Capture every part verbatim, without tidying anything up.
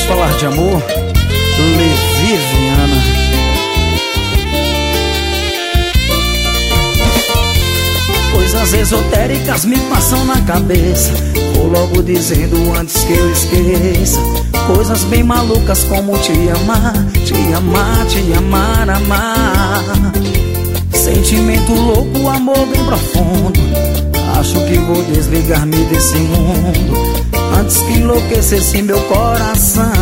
falar de amor, Leviviana. Coisas esotéricas me passam na cabeça, vou logo dizendo antes que eu esqueça. Coisas bem malucas como te amar, te amar, te amar, amar. Sentimento louco, amor bem profundo. Acho que vou desligar-me desse mundo antes que enlouquecesse meu coração.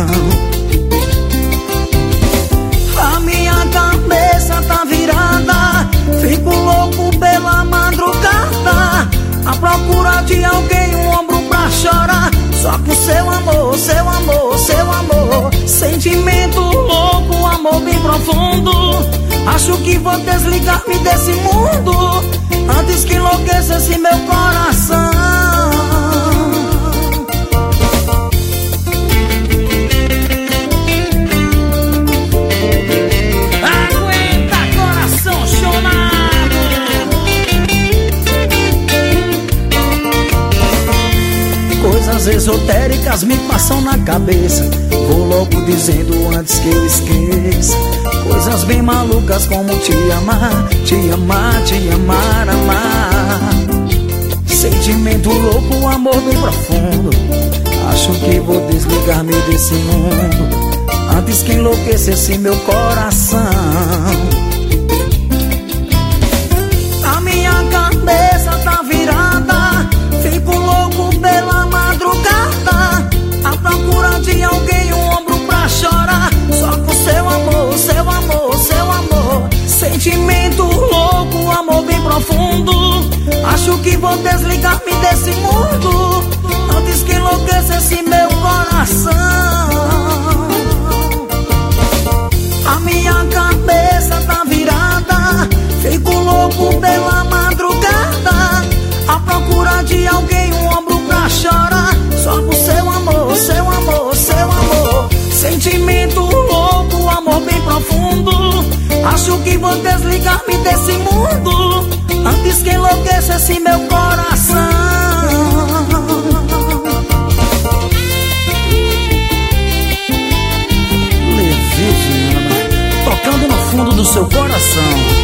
A minha cabeça tá virada, fico louco pela madrugada, à procura de alguém, um ombro pra chorar. Só com seu amor, seu amor, seu amor. Sentimento louco, amor bem profundo. Acho que vou desligar-me desse mundo antes que enlouquecesse meu coração. Coisas esotéricas me passam na cabeça, vou logo dizendo antes que eu esqueça. Coisas bem malucas como te amar, te amar, te amar, amar. Sentimento louco, amor bem profundo. Acho que vou desligar-me desse mundo antes que enlouquecesse meu coração. A minha cabeça tá virada, fico louco pela madrugada, à procura de alguém, um ombro pra chorar. Só com seu amor, seu amor, seu amor. Sentimento louco, amor bem profundo. Acho que vou desligar-me desse mundo antes que enlouquecesse meu coração. A minha cabeça tá virada, fico louco pela madrugada, à procura de alguém, um ombro pra chorar. Só por seu amor, seu amor, seu amor. Sentimento louco, amor bem profundo. Acho que vou desligar-me desse mundo antes que enlouquecesse meu coração. Leviviana, tocando no fundo do seu coração.